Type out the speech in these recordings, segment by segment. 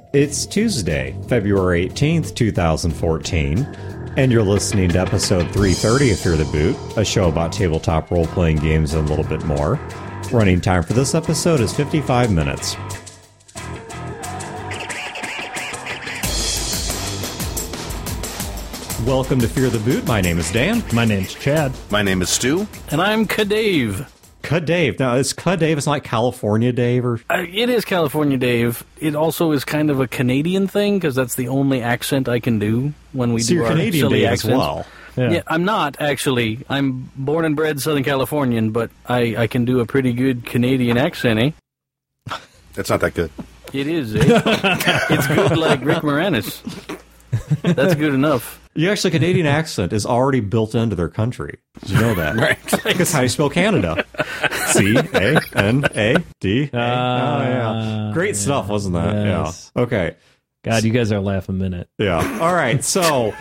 It's Tuesday, February 18th, 2014, and you're listening to episode 330 of Fear the Boot, a show about tabletop role-playing games and a little bit more. Running time for this episode is 55 minutes. Welcome to Fear the Boot. My name is Dan. My name's Chad. My name is Stu. And I'm Kadave. Kadave. Now, is Kadave, it's not like California Dave? Or It is California Dave. It also is kind of a Canadian thing, because that's the only accent I can do when we so do you're our Canadian silly Dave accents. as well. Yeah, I'm not, actually. I'm born and bred Southern Californian, but I can do a pretty good Canadian accent, eh? That's not that good. It is, eh? It's good like Rick Moranis. That's good enough. You actually, Canadian accent is already built into their country. Did you know that? Right. That's how you spell Canada. C-A-N-A-D. Yeah. Great stuff, wasn't that? Yes. Yeah. Okay. God, you guys are laughing a minute. Yeah. All right. So,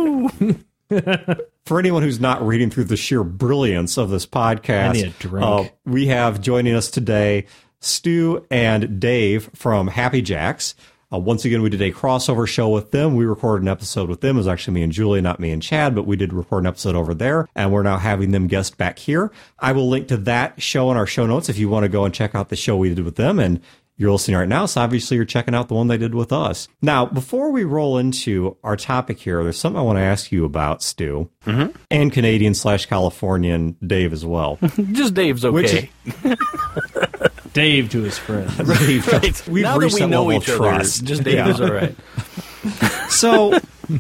for anyone who's not reading through the sheer brilliance of this podcast, I need a drink. We have joining us today Stu and Dave from Happy Jacks. Once again, we did a crossover show with them. We recorded an episode with them. It was actually me and Julie, not me and Chad, but we did record an episode over there, and we're now having them guest back here. I will link to that show in our show notes if you want to go and check out the show we did with them, and you're listening right now, so obviously you're checking out the one they did with us. Now, before we roll into our topic here, there's something I want to ask you about, Stu, and Canadian/Californian Dave as well. Just Dave's okay. Dave to his friends. Right. We've now that reached we that know level each of other, trust. just Dave is all right. So,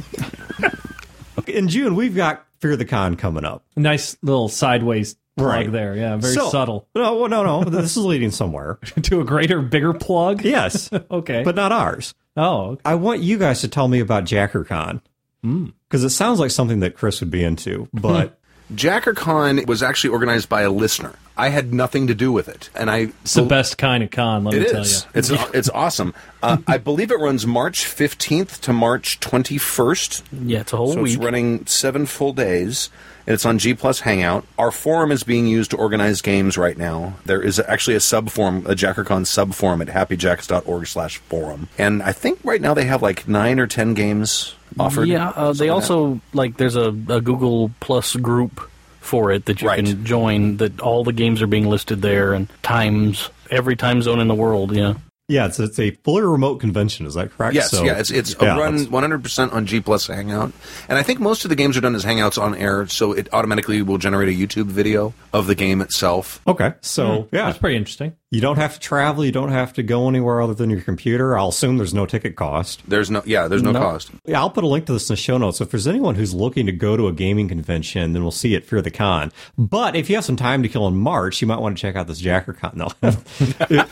in June, we've got Fear the Con coming up. Nice little sideways plug Right. there. Yeah, very subtle. No. This is leading somewhere. To a greater, bigger plug? Yes. Okay. But not ours. Oh, okay. I want you guys to tell me about JackerCon. Because it sounds like something that Chris would be into, but... JackerCon was actually organized by a listener. I had nothing to do with it, and It's the best kind of con, let me tell you. It's awesome. I believe it runs March 15th to March 21st. Yeah, it's a whole So week. it's running 7 full days. And it's on G Plus Hangout. Our forum is being used to organize games right now. There is actually a sub-forum, a JackerCon sub-forum at happyjacks.org/forum. And I think right now they have like 9 or 10 games offered. Yeah, they also, there's a Google Plus group for it that you can join, that all the games are being listed there, and times, every time zone in the world, yeah. Yeah, it's a fully remote convention, is that correct? Yes, it's a run 100% on G Plus Hangout. And I think most of the games are done as Hangouts on air, so it automatically will generate a YouTube video of the game itself. Okay, so, That's pretty interesting. You don't have to travel, you don't have to go anywhere other than your computer. I'll assume there's no ticket cost. There's no cost. Yeah, I'll put a link to this in the show notes. So if there's anyone who's looking to go to a gaming convention, then we'll see it Fear the Con. But if you have some time to kill in March, you might want to check out this JackerCon. No.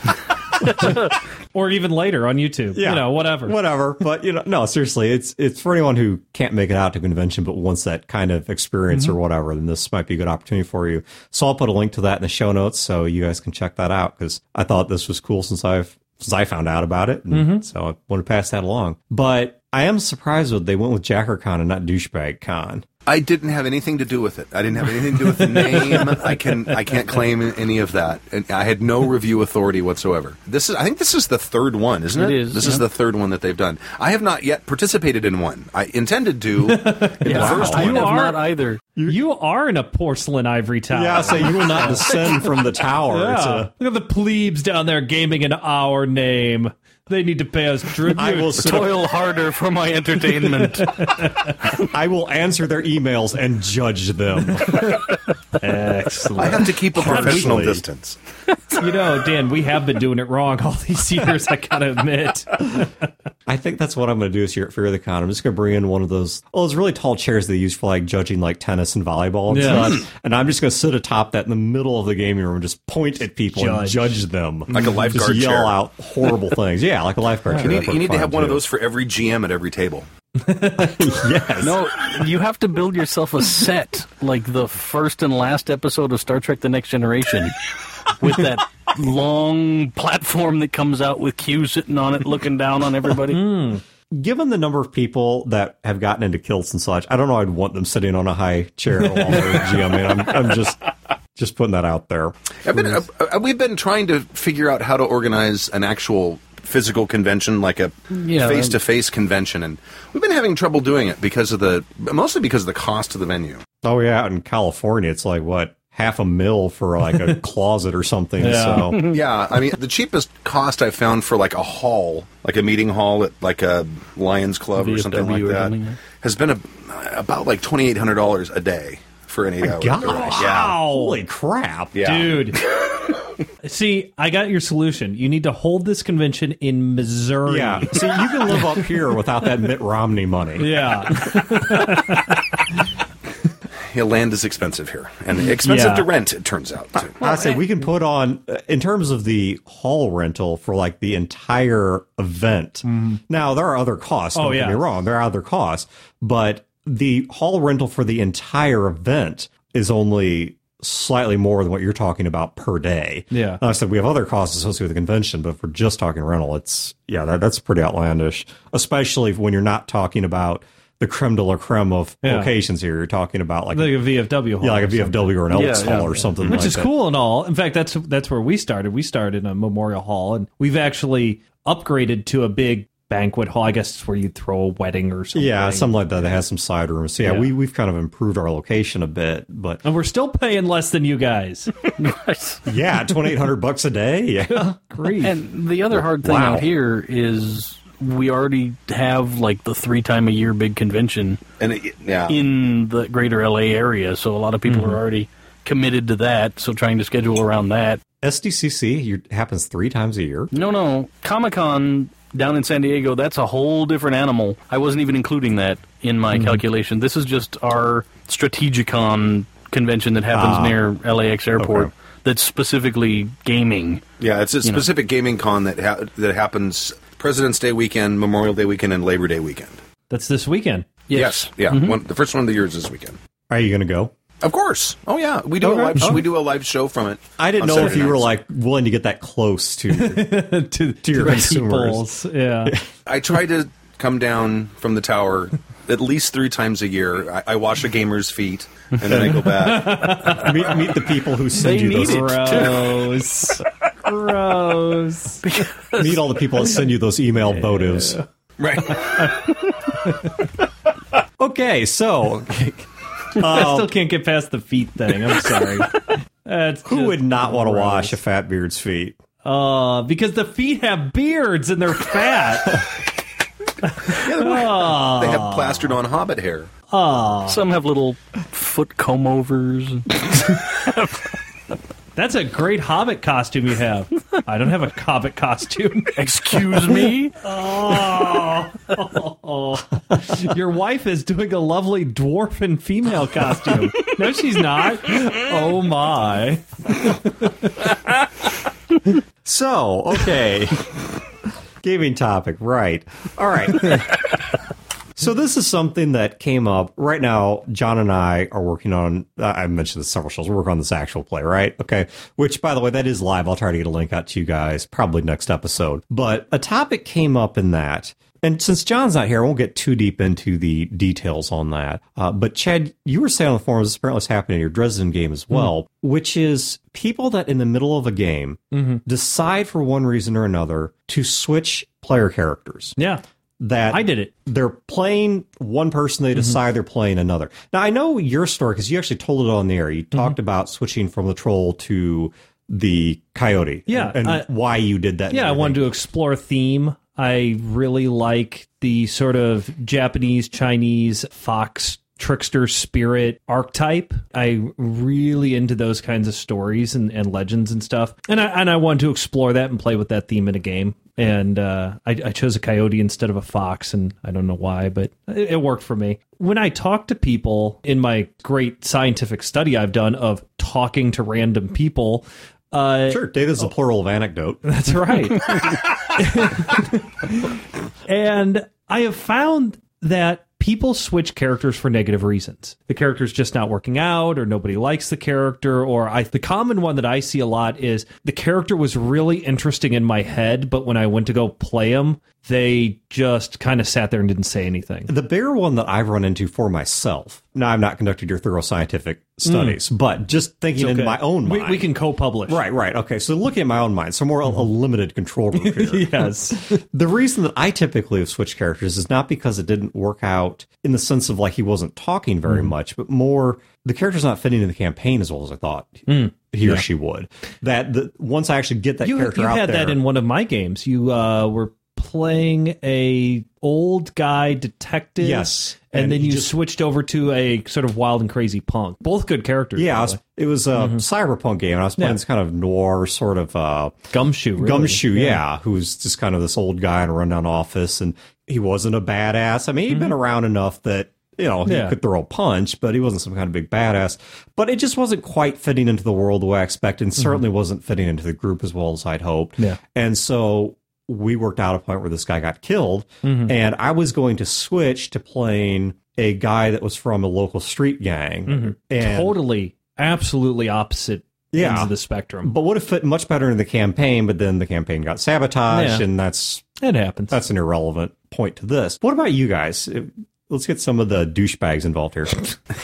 Or even later on YouTube. Yeah. You know, whatever. Whatever. But, no, seriously, it's for anyone who can't make it out to a convention but wants that kind of experience or whatever, then this might be a good opportunity for you. So I'll put a link to that in the show notes so you guys can check that out, because I thought this was cool since I found out about it. And so I want to pass that along. But I am surprised that they went with JackerCon and not Douchebag-Con. I didn't have anything to do with it. I didn't have anything to do with the name. I can't claim any of that. And I had no review authority whatsoever. I think this is the third one, isn't it? It is. This is the third one that they've done. I have not yet participated in one. I intended to in the first I one. have not either. You are in a porcelain ivory tower. Yeah, so you will not descend from the tower. Yeah. Look at the plebes down there gaming in our name. They need to pay us tribute. I will Toil harder for my entertainment. I will answer their emails and judge them. Excellent. I have to keep a professional Hardly. distance. Dan, we have been doing it wrong all these years, I gotta admit. I think that's what I'm going to do this year at Fear the Con. I'm just going to bring in one of those really tall chairs they use for judging tennis and volleyball and such. And I'm just going to sit atop that in the middle of the gaming room and just point at people and judge them. Like a lifeguard just yell chair. out horrible things. Yeah, like a lifeguard chair. You need to have one of those for every GM at every table. Yes. No, you have to build yourself a set, like the first and last episode of Star Trek The Next Generation, with that long platform that comes out with Q sitting on it, looking down on everybody. Given the number of people that have gotten into kilts and such, I don't know I'd want them sitting on a high chair while they're GMing. I'm just putting that out there. We've been trying to figure out how to organize an actual physical convention, like a face-to-face convention, and we've been having trouble doing it mostly because of the cost of the venue. Oh yeah, out in California, it's like what, $500,000 for like a closet or something. Yeah. So Yeah, I mean, the cheapest cost I found for like a hall, like a meeting hall at like a Lions Club or something like VFW or that, something. has been about like $2,800 a day for an 8-hour. God, Yeah. holy crap! Yeah. Dude. See, I got your solution. You need to hold this convention in Missouri. Yeah, see, you can live up here without that Mitt Romney money. Yeah. Yeah, land is expensive here, and expensive Yeah. to rent, it turns out, too. I say we can put on, in terms of the hall rental for like the entire event. Now, there are other costs. Don't get me wrong. There are other costs, but the hall rental for the entire event is only slightly more than what you're talking about per day. Yeah. I said we have other costs associated with the convention, but if we're just talking rental, that's pretty outlandish, especially when you're not talking about the creme de la creme of locations here. You're talking about like a VFW hall. Yeah, like a VFW or an Elks Yeah, hall or something Which like is that. cool and all. In fact, that's where we started. We started in a memorial hall, and we've actually upgraded to a big banquet hall. I guess it's where you throw a wedding or something. Yeah, something like that. That has some side rooms. So Yeah. we've kind of improved our location a bit, but And we're still paying less than you guys. yeah, $2,800 a day. Yeah, Great. And the other hard thing Wow. out here is we already have like the 3-time-a-year big convention And in the greater LA area, so a lot of people are already committed to that, so trying to schedule around that. SDCC happens 3 times a year. No, Comic-Con down in San Diego, that's a whole different animal. I wasn't even including that in my calculation. This is just our Strategicon convention that happens near LAX Airport. Okay. That's specifically gaming. Yeah, it's a specific gaming con that happens President's Day weekend, Memorial Day weekend, and Labor Day weekend. That's this weekend. Yes. Yeah. The first one of the year is this weekend. Are you going to go? Of course. Oh yeah, we do we do a live show from it. I didn't on know if Saturday you were nights. like willing to get that close to to your the consumers. peoples. Yeah. I try to come down from the tower at least 3 times a year. I wash a gamer's feet and then I go back. meet the people who send They you need those. it. Gross. Gross. Meet all the people that send you those email votives. Right. Okay, so I still can't get past the feet thing. I'm sorry. who would not want to wash a fat beard's feet? Because the feet have beards and they're fat. They have plastered on hobbit hair. Some have little foot comb-overs. That's a great Hobbit costume you have. I don't have a Hobbit costume. Excuse me? Your wife is doing a lovely dwarf female costume. No, she's not. Oh, my. So, okay. Gaming topic, right. All right. So this is something that came up right now. John and I are working on, I mentioned this several shows, we're working on this actual play, right? Okay. Which, by the way, that is live. I'll try to get a link out to you guys probably next episode. But a topic came up in that. And since John's not here, I won't get too deep into the details on that. But Chad, you were saying on the forums, this apparently is happening in your Dresden game as well, which is people that in the middle of a game decide for one reason or another to switch player characters. Yeah. That I did it. They're playing one person, they decide they're playing another. Now, I know your story because you actually told it on the air. You talked about switching from the troll to the coyote. Yeah, And why you did that. Yeah, I wanted to explore theme. I really like the sort of Japanese, Chinese, fox trickster spirit archetype. I really into those kinds of stories and legends and stuff. And I wanted to explore that and play with that theme in a game. And I chose a coyote instead of a fox, and I don't know why, but it worked for me. When I talk to people in my great scientific study I've done of talking to random people, Sure, data's a plural of anecdote. that's right. And I have found that people switch characters for negative reasons. The character's just not working out, or nobody likes the character, or the common one that I see a lot is the character was really interesting in my head, but when I went to go play him, they just kind of sat there and didn't say anything. The bigger one that I've run into for myself, now I've not conducted your thorough scientific studies, but just thinking in my own mind. We can co-publish. Right. Okay, so looking at my own mind, so more a limited control group here. Yes. The reason that I typically have switched characters is not because it didn't work out in the sense of like he wasn't talking very much, but more the character's not fitting in the campaign as well as I thought he or she would. Once I actually get that character out there. You had that in one of my games. You were playing a old guy detective. Yes. And then you switched over to a sort of wild and crazy punk. Both good characters. Yeah, it was a cyberpunk game, and I was playing this kind of noir sort of Gumshoe. Really. Gumshoe, yeah, who's just kind of this old guy in a rundown office, and he wasn't a badass. I mean, he'd been around enough that he could throw a punch, but he wasn't some kind of big badass. But it just wasn't quite fitting into the world the way I expected, and certainly wasn't fitting into the group as well as I'd hoped. Yeah. And so we worked out a point where this guy got killed, and I was going to switch to playing a guy that was from a local street gang. And totally, absolutely opposite ends of the spectrum. But would have fit much better in the campaign, but then the campaign got sabotaged, and it happens. That's an irrelevant point to this. What about you guys? Let's get some of the douchebags involved here.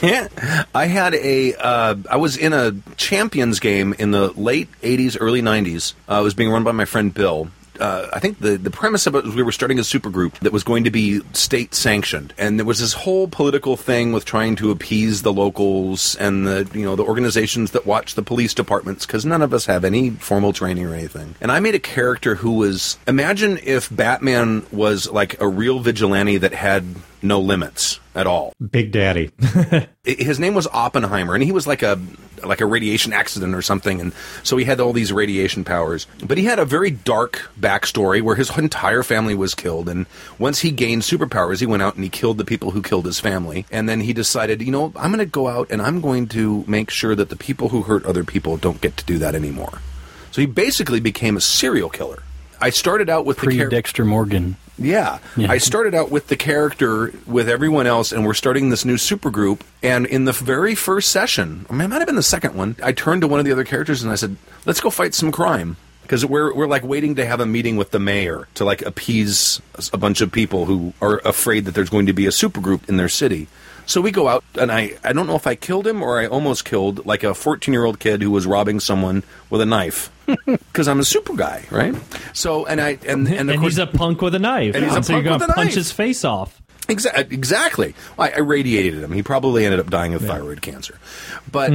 I had I was in a Champions game in the late 80s, early 90s. It was being run by my friend Bill. I think the premise of it was we were starting a supergroup that was going to be state sanctioned, and there was this whole political thing with trying to appease the locals and the organizations that watch the police departments, because none of us have any formal training or anything. And I made a character who was, imagine if Batman was like a real vigilante that had no limits at all. Big Daddy. His name was Oppenheimer, and he was like a radiation accident or something, and so he had all these radiation powers. But he had a very dark backstory where his entire family was killed, and once he gained superpowers, he went out and he killed the people who killed his family, and then he decided, I'm going to go out and I'm going to make sure that the people who hurt other people don't get to do that anymore. So he basically became a serial killer. I started out with Dexter Morgan. Yeah. I started out with the character with everyone else, and we're starting this new supergroup. And in the very first session, it might have been the second one, I turned to one of the other characters and I said, let's go fight some crime. Because we're like waiting to have a meeting with the mayor to like appease a bunch of people who are afraid that there's going to be a supergroup in their city. So we go out, and I don't know if I killed him or I almost killed like a 14-year-old kid who was robbing someone with a knife. Because I'm a super guy, right? So and of course, he's a punk with a knife, and he's a so punk you're with a gonna punch knife. his face off. Exactly. I radiated him. He probably ended up dying of thyroid cancer. But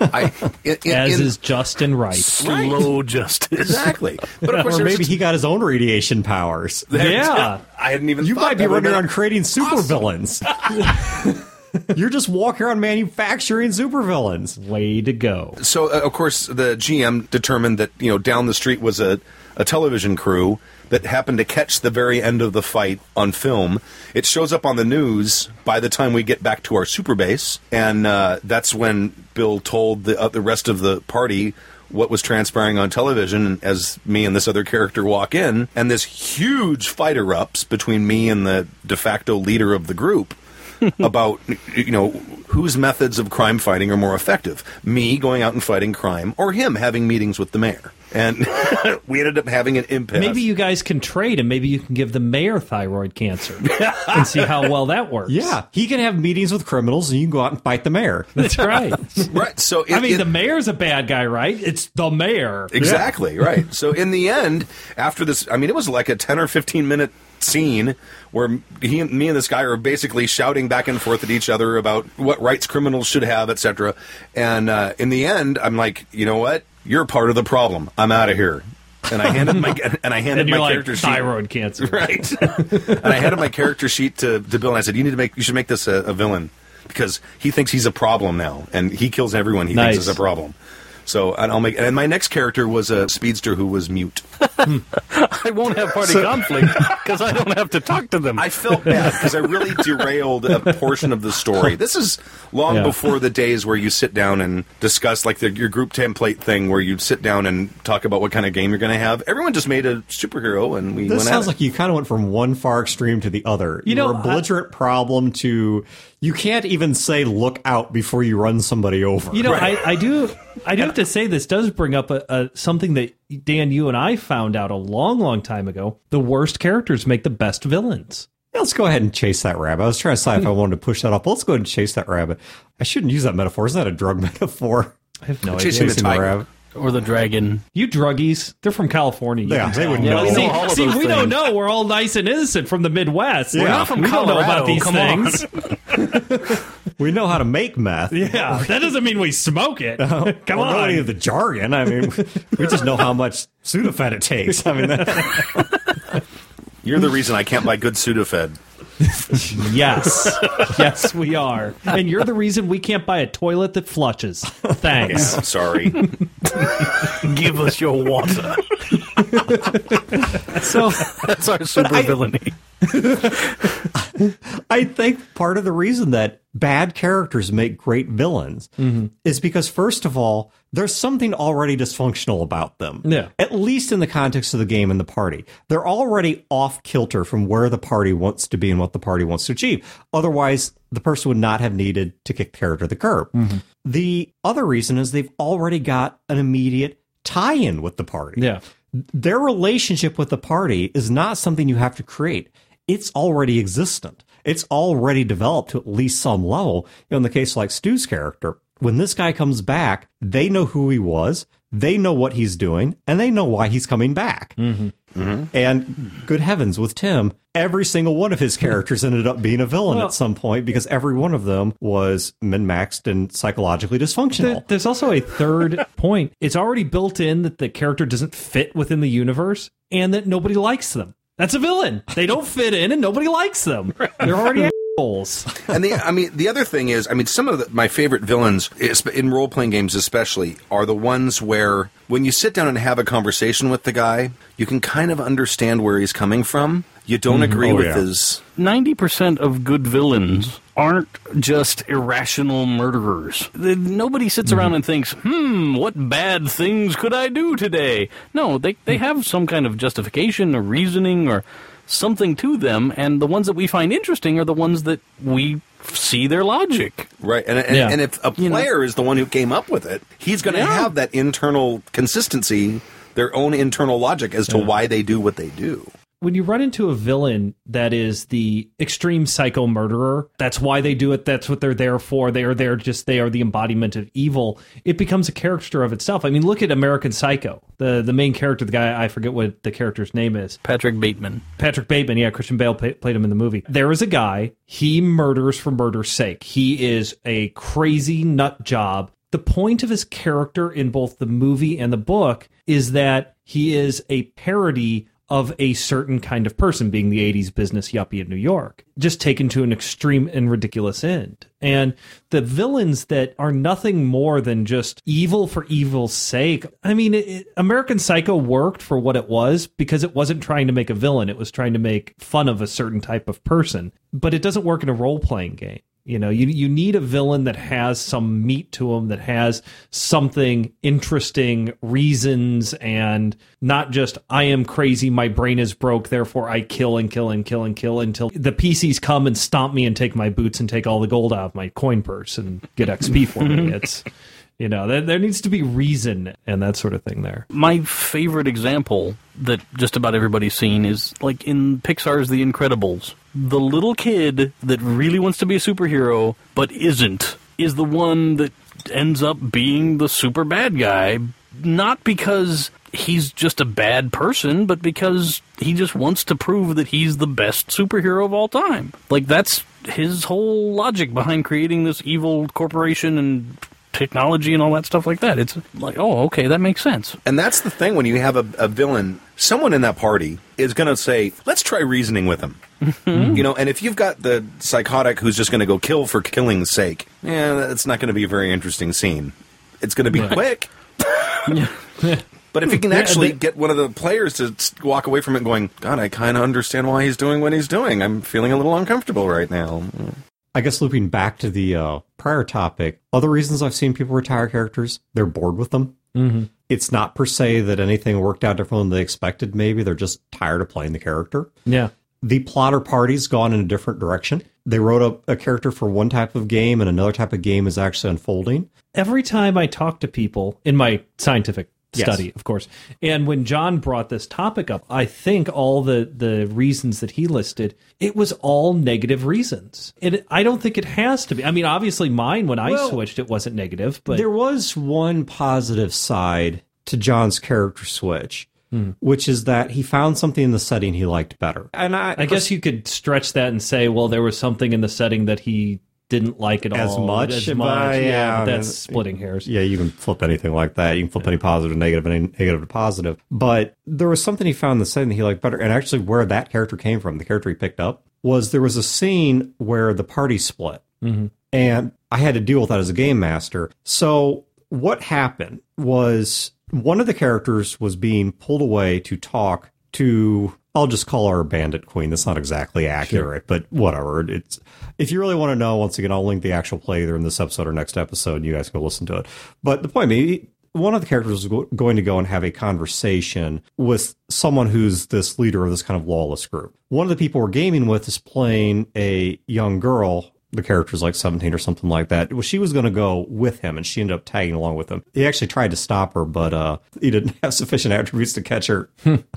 as is just and right. Slow justice. Exactly. But of course, Or maybe he got his own radiation powers. Yeah. I hadn't even. You thought might be that running would've around been creating supervillains. You're just walking around manufacturing supervillains. Way to go. So, of course, the GM determined that, down the street was a television crew that happened to catch the very end of the fight on film. It shows up on the news by the time we get back to our super base, and that's when Bill told the rest of the party what was transpiring on television as me and this other character walk in, and this huge fight erupts between me and the de facto leader of the group. About, whose methods of crime fighting are more effective. Me going out and fighting crime, or him having meetings with the mayor. And we ended up having an impasse. Maybe you guys can trade, and maybe you can give the mayor thyroid cancer and see how well that works. Yeah, he can have meetings with criminals, and you can go out and fight the mayor. That's right. Right. So the mayor's a bad guy, right? It's the mayor. Exactly, yeah. Right. So in the end, after this, it was like a 10 or 15 minute scene where me and this guy are basically shouting back and forth at each other about what rights criminals should have, etc. And in the end, I'm like, you know what? You're part of the problem. I'm out of here. And I handed my character sheet. Thyroid cancer, right? And I handed my character sheet to Bill, and I said, you should make this a villain, because he thinks he's a problem now, and he kills everyone he thinks is a problem. So, and my next character was a speedster who was mute. I won't have party conflict because I don't have to talk to them. I felt bad because I really derailed a portion of the story. This is long before the days where you sit down and discuss like your group template thing, where you sit down and talk about what kind of game you're going to have. Everyone just made a superhero, and we went at it. This sounds like you kind of went from one far extreme to the other. You were a belligerent problem to You can't even say "look out" before you run somebody over. You know, I do have to say this does bring up something that Dan, you and I found out a long time ago. The worst characters make the best villains. Let's go ahead and chase that rabbit. I was trying to decide if I wanted to push that up. Let's go ahead and chase that rabbit. I shouldn't use that metaphor. Isn't that a drug metaphor? I have no idea. Chasing the tiger. Or the dragon. You druggies, they're from California. You Yeah, can they tell. would know. we know all of See, those we don't things. know. We're all nice and innocent from the Midwest. We're not from we don't know about Colorado. these Come on. things. We know how to make meth. Yeah, that doesn't mean we smoke it. Come We don't know any on. of the jargon. I mean, we just know how much Sudafed it takes. I mean, You're the reason I can't buy good Sudafed. Yes. Yes, we are. And you're the reason we can't buy a toilet that flushes. Thanks. I'm sorry. Give us your water. so That's our super villainy. I think part of the reason that bad characters make great villains is because, first of all, there's something already dysfunctional about them. Yeah. At least in the context of the game and the party. They're already off kilter from where the party wants to be and what the party wants to achieve. Otherwise, the person would not have needed to kick the character to the curb. The other reason is they've already got an immediate tie-in with the party. Yeah. Their relationship with the party is not something you have to create. It's already existent. It's already developed to at least some level. In the case like Stu's character, when this guy comes back, they know who he was, they know what he's doing, and they know why he's coming back. And good heavens, with Tim, every single one of his characters ended up being a villain at some point because every one of them was min-maxed and psychologically dysfunctional. There's also a third point. It's already built in that the character doesn't fit within the universe and that nobody likes them. That's a villain. They don't fit in and nobody likes them. They're already assholes. And the other thing is, some of my favorite villains in role playing games, especially, are the ones where when you sit down and have a conversation with the guy, you can kind of understand where he's coming from. You don't agree with his. 90% of good villains aren't just irrational murderers. Nobody sits around and thinks, what bad things could I do today? No, they have some kind of justification or reasoning or something to them, and the ones that we find interesting are the ones that we see their logic. Right, and if a player is the one who came up with it, he's going to have that internal consistency, their own internal logic as to why they do what they do. When you run into a villain that is the extreme psycho murderer, that's why they do it, that's what they're there for, they are the embodiment of evil, it becomes a caricature of itself. I mean, look at American Psycho. The main character, the guy, I forget what the character's name is. Patrick Bateman, yeah, Christian Bale played him in the movie. There is a guy, he murders for murder's sake. He is a crazy nut job. The point of his character in both the movie and the book is that he is a parody of a certain kind of person, being the 80s business yuppie in New York, just taken to an extreme and ridiculous end. And the villains that are nothing more than just evil for evil's sake. I mean, American Psycho worked for what it was because it wasn't trying to make a villain. It was trying to make fun of a certain type of person. But it doesn't work in a role-playing game. You know, you need a villain that has some meat to him, that has something interesting, reasons, and not just, I am crazy, my brain is broke, therefore I kill and kill and kill and kill until the PCs come and stomp me and take my boots and take all the gold out of my coin purse and get XP for me. It's, you know, there needs to be reason and that sort of thing there. My favorite example that just about everybody's seen is like in Pixar's The Incredibles. The little kid that really wants to be a superhero but isn't is the one that ends up being the super bad guy, not because he's just a bad person, but because he just wants to prove that he's the best superhero of all time. Like, that's his whole logic behind creating this evil corporation and technology and all that stuff like that. It's like, oh, okay, that makes sense. And that's the thing when you have a villain, someone in that party is going to say, let's try reasoning with him. You know, and if you've got the psychotic who's just going to go kill for killing's sake, that's not going to be a very interesting scene. It's going to be quick. But if you can actually get one of the players to walk away from it going, God, I kind of understand why he's doing what he's doing. I'm feeling a little uncomfortable right now. I guess looping back to the prior topic, other reasons I've seen people retire characters, they're bored with them. It's not per se that anything worked out different than they expected, maybe. They're just tired of playing the character. Yeah. The plotter party's gone in a different direction. they wrote up a character for one type of game and another type of game is actually unfolding. Every time I talk to people in my scientific study, Yes. of course, and when John brought this topic up, I think all the reasons that he listed, it was all negative reasons. I don't think it has to be. I mean, obviously mine, when I switched, it wasn't negative, but There was one positive side to John's character switch, which is that he found something in the setting he liked better. And I guess you could stretch that and say, well, there was something in the setting that he didn't like at As all. much? Yeah, But but that's splitting hairs. Yeah, you can flip anything like that. You can flip any positive to negative, any negative to positive. But there was something he found in the setting that he liked better. And actually where that character came from, the character he picked up, was there was a scene where the party split. And I had to deal with that as a game master. So what happened was one of the characters was being pulled away to talk to, I'll just call her Bandit Queen. That's not exactly accurate, but whatever. It's, if you really want to know, once again, I'll link the actual play either in this episode or next episode, and you guys can go listen to it. But the point being, one of the characters was going to go and have a conversation with someone who's this leader of this kind of lawless group. One of the people we're gaming with is playing a young girl. The character's like 17 or something like that. Well, she was going to go with him, and she ended up tagging along with him. He actually tried to stop her, but he didn't have sufficient attributes to catch her.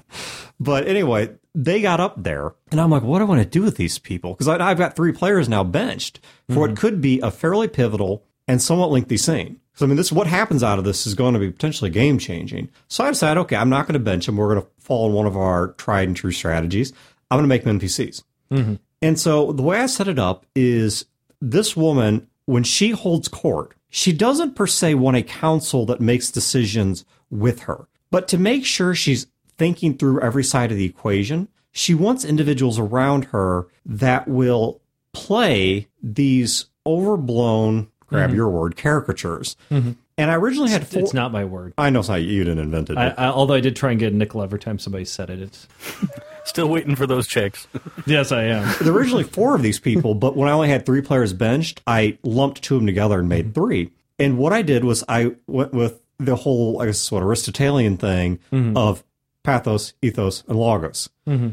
But anyway, they got up there, and I'm like, what do I want to do with these people? Because I've got 3 players now benched for what could be a fairly pivotal and somewhat lengthy scene. So, I mean, what happens out of this is going to be potentially game-changing. So I decided, okay, I'm not going to bench them. We're going to follow one of our tried-and-true strategies. I'm going to make them NPCs. And so the way I set it up is this woman, when she holds court, she doesn't per se want a council that makes decisions with her. But to make sure she's thinking through every side of the equation, she wants individuals around her that will play these overblown, grab your word, caricatures. And I originally had 4. It's not my word. I know it's not you didn't invent it. Although I did try and get a nickel every time somebody said it. It's Still waiting for those checks. yes, I am. There were originally 4 of these people, but when I only had 3 players benched, I lumped 2 of them together and made 3. And what I did was I went with the whole, I guess, Aristotelian thing of pathos, ethos, and logos.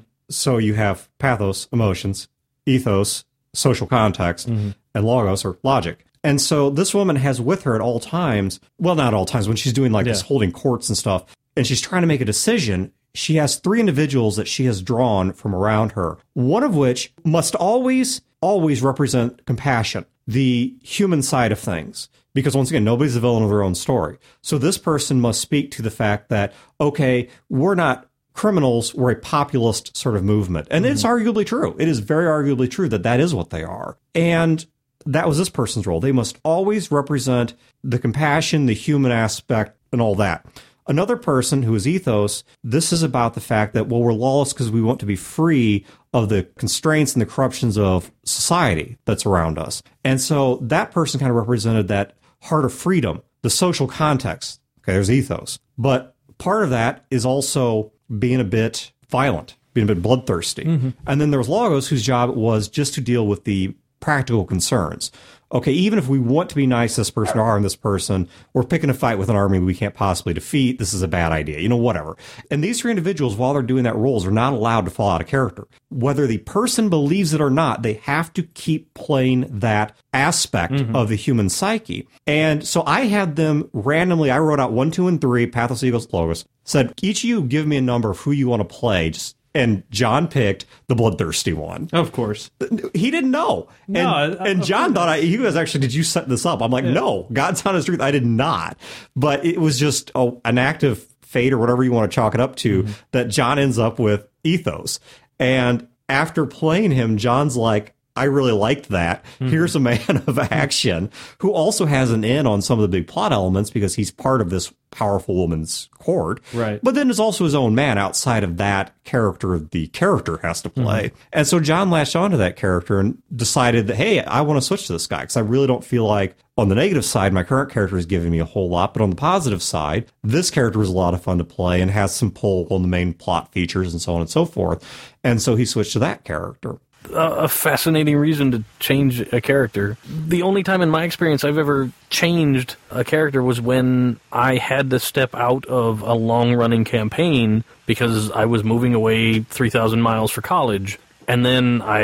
So you have pathos, emotions, ethos, social context, and logos, or logic. And so this woman has with her at all times, well, not all times, when she's doing like this holding courts and stuff, and she's trying to make a decision, she has 3 individuals that she has drawn from around her, one of which must always represent compassion, the human side of things. Because once again, nobody's a villain of their own story. So this person must speak to the fact that, okay, we're not criminals, we're a populist sort of movement. And it's arguably true. It is very arguably true that that is what they are. And that was this person's role. They must always represent the compassion, the human aspect, and all that. Another person who is ethos, this is about the fact that, well, we're lawless because we want to be free of the constraints and the corruptions of society that's around us. And so that person kind of represented that heart of freedom, the social context. Okay, there's ethos. But part of that is also being a bit violent, being a bit bloodthirsty. And then there was logos, whose job was just to deal with the practical concerns. Okay, even if we want to be nice to this person or harm this person, we're picking a fight with an army we can't possibly defeat. This is a bad idea, whatever. And these 3 individuals, while they're doing that roles, are not allowed to fall out of character. Whether the person believes it or not, they have to keep playing that aspect of the human psyche. And so I had them randomly, I wrote out 1, 2, and 3, pathos, ethos, logos, said, each of you give me a number of who you want to play, and John picked the bloodthirsty one. Of course. He didn't know. And John thought, he was actually, did you set this up? I'm like, no, God's honest truth, I did not. But it was just an act of fate or whatever you want to chalk it up to, that John ends up with ethos. And after playing him, John's like, I really liked that. Here's a man of action who also has an in on some of the big plot elements because he's part of this powerful woman's court. Right. But then is also his own man outside of that character the character has to play. And so John latched onto that character and decided that, hey, I want to switch to this guy because I really don't feel like on the negative side, my current character is giving me a whole lot. But on the positive side, this character is a lot of fun to play and has some pull on the main plot features and so on and so forth. And so he switched to that character. A fascinating reason to change a character. The only time in my experience I've ever changed a character was when I had to step out of a long-running campaign because I was moving away 3,000 miles for college. And then I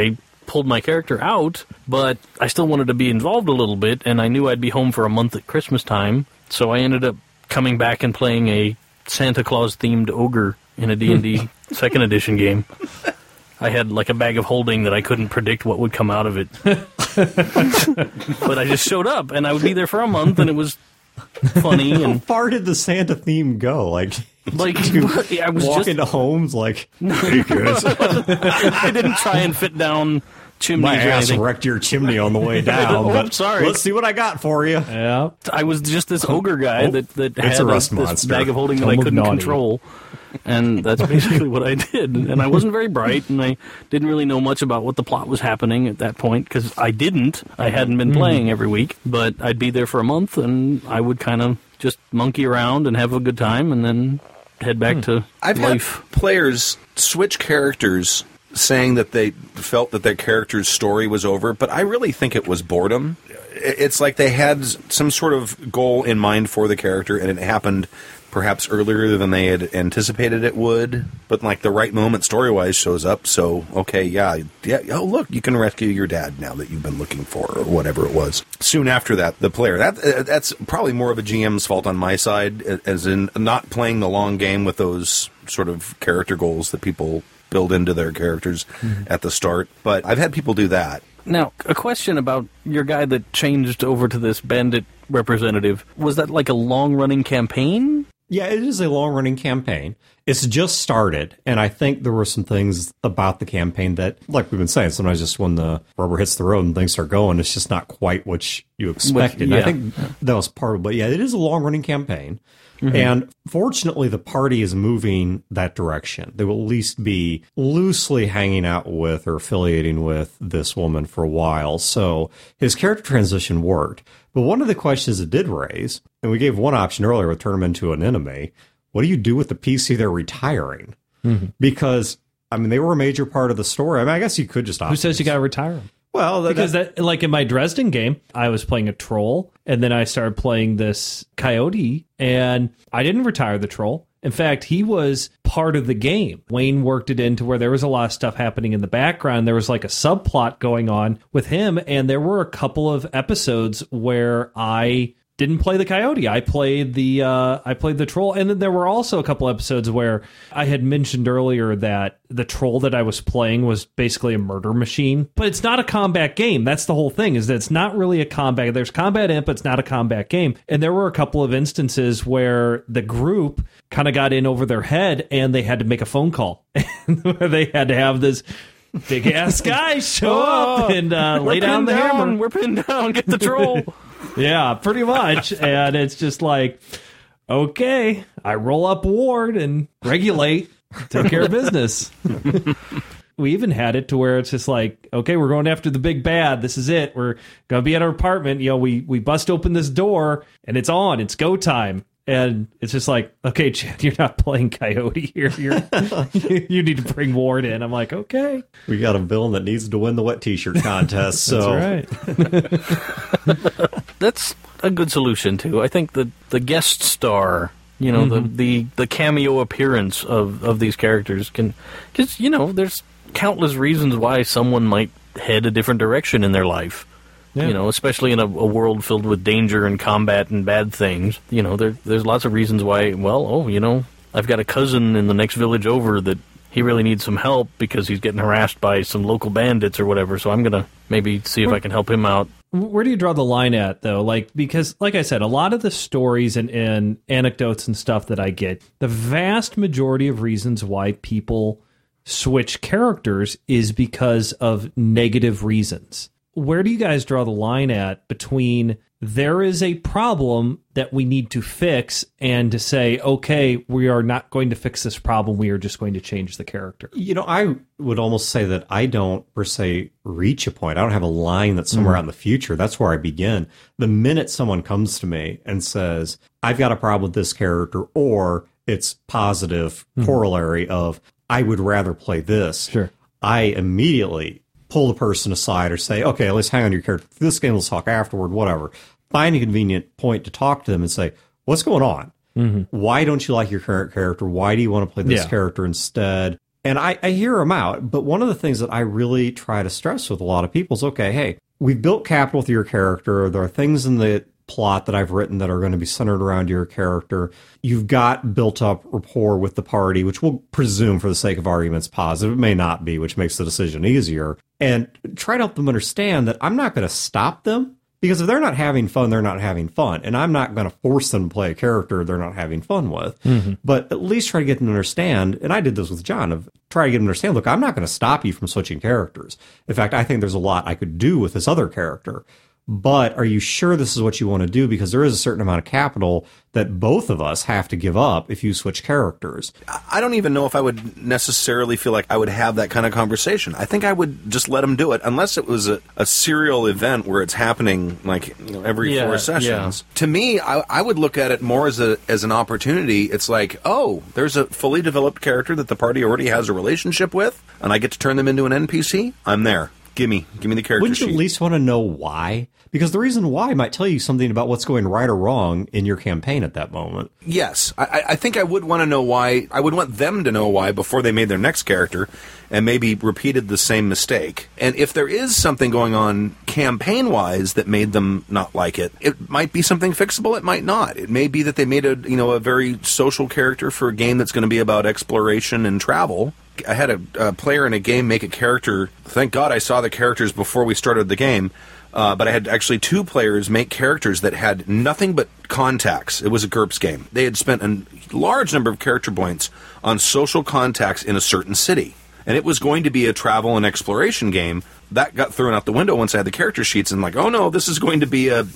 pulled my character out, but I still wanted to be involved a little bit, and I knew I'd be home for a month at Christmas time, so I ended up coming back and playing a Santa Claus-themed ogre in a D&D 2nd edition game. I had like a bag of holding that I couldn't predict what would come out of it. But I just showed up, and I would be there for a month, and it was funny. How And far did the Santa theme go? Like I was walk just... into homes like, hey kids, I didn't try and fit down chimneys my or ass anything. wrecked your chimney on the way down. Oh, but I'm sorry. Let's see what I got for you. Yeah. I was just this ogre guy that had a rust this monster. bag of holding that Tome I of couldn't naughty. control. And that's basically what I did. And I wasn't very bright, and I didn't really know much about what the plot was happening at that point, because I hadn't been playing every week. But I'd be there for a month, and I would kind of just monkey around and have a good time, and then head back to I've life. had players switch characters saying that they felt that their character's story was over, but I really think it was boredom. It's like they had some sort of goal in mind for the character, and it happened perhaps earlier than they had anticipated it would, but like the right moment story-wise shows up, so okay, yeah, oh look, you can rescue your dad now that you've been looking for, or whatever it was. Soon after that, the player, that's probably more of a GM's fault on my side, as in not playing the long game with those sort of character goals that people build into their characters at the start, but I've had people do that. Now, a question about your guy that changed over to this bandit representative. Was that like a long-running campaign? Yeah, it is a long-running campaign. It's just started, and I think there were some things about the campaign that, like we've been saying, sometimes just when the rubber hits the road and things start going, it's just not quite what you expected. Yeah. I think that was part of it. But yeah, it is a long-running campaign. And fortunately, the party is moving that direction. They will at least be loosely hanging out with or affiliating with this woman for a while. So his character transition worked. But one of the questions it did raise, and we gave one option earlier, would turn him into an enemy. What do you do with the PC they're retiring? Because, I mean, they were a major part of the story. I mean, I guess you could just Who says you got to retire him? Well, Because that, like in my Dresden game, I was playing a troll, and then I started playing this coyote, and I didn't retire the troll. In fact, he was part of the game. Wayne worked it into where there was a lot of stuff happening in the background. There was like a subplot going on with him, and there were a couple of episodes where I didn't play the coyote. I played the troll, and then there were also a couple episodes where I had mentioned earlier that the troll that I was playing was basically a murder machine. But it's not a combat game. That's the whole thing, is that it's not really a combat. There's combat in it, but it's not a combat game. And there were a couple of instances where the group kind of got in over their head, and they had to make a phone call. Where they had to have this big ass guy show up and lay down the hammer. We're pinned down. Get the troll. Yeah, pretty much. And it's just like, okay, I roll up ward and regulate, take care of business. We even had it to where it's just like, okay, we're going after the big bad. This is it. We're going to be at our apartment. You know, we bust open this door and it's on. It's go time. And it's just like, okay, Chad, you're not playing Coyote here. You need to bring Ward in. I'm like, okay. we got a villain that needs to win the wet t-shirt contest. So That's right. That's a good solution too. I think the guest star, you know, the cameo appearance of these characters can, because you know, there's countless reasons why someone might head a different direction in their life. Yeah. You know, especially in a world filled with danger and combat and bad things. You know, there's lots of reasons why. Well, you know, I've got a cousin in the next village over that he really needs some help because he's getting harassed by some local bandits or whatever. So I'm gonna maybe see if I can help him out. Where do you draw the line at, though? Like, because, like I said, a lot of the stories and anecdotes and stuff that I get, the vast majority of reasons why people switch characters is because of negative reasons. Where do you guys draw the line at between there is a problem that we need to fix and to say, okay, we are not going to fix this problem, we are just going to change the character? You know, I would almost say that I don't, per se, reach a point. I don't have a line that's somewhere out in the future. That's where I begin. The minute someone comes to me and says, I've got a problem with this character, or it's positive corollary of, I would rather play this, Sure. I immediately pull the person aside or say, okay, let's hang on to your character. This game, let's talk afterward, whatever. Find a convenient point to talk to them and say, what's going on? Why don't you like your current character? Why do you want to play this character instead? And I hear them out, but one of the things that I really try to stress with a lot of people is, okay, hey, we've built capital with your character. There are things in the plot that I've written that are going to be centered around your character. You've got built up rapport with the party, which we'll presume for the sake of arguments positive. It may not be, which makes the decision easier. And try to help them understand that I'm not going to stop them, because if they're not having fun, they're not having fun. And I'm not going to force them to play a character they're not having fun with. But at least try to get them to understand, and I did this with John, of try to get them to understand, look, I'm not going to stop you from switching characters. In fact, I think there's a lot I could do with this other character. But are you sure this is what you want to do? Because there is a certain amount of capital that both of us have to give up if you switch characters. I don't even know if I would necessarily feel like I would have that kind of conversation. I think I would just let them do it, unless it was a serial event where it's happening like every 4 sessions. To me, I would look at it more as an opportunity. It's like, oh, there's a fully developed character that the party already has a relationship with, and I get to turn them into an NPC. I'm there. Give me the character Wouldn't sheet. you at least want to know why? Because the reason why might tell you something about what's going right or wrong in your campaign at that moment. Yes. I think I would want to know why. I would want them to know why before they made their next character and maybe repeated the same mistake. And if there is something going on campaign-wise that made them not like it, it might be something fixable, it might not. It may be that they made a very social character for a game that's going to be about exploration and travel. I had a player in a game make a character. Thank God I saw the characters before we started the game. But I had actually 2 players make characters that had nothing but contacts. It was a GURPS game. They had spent a large number of character points on social contacts in a certain city. And it was going to be a travel and exploration game. That got thrown out the window once I had the character sheets, and like, oh no, this is all going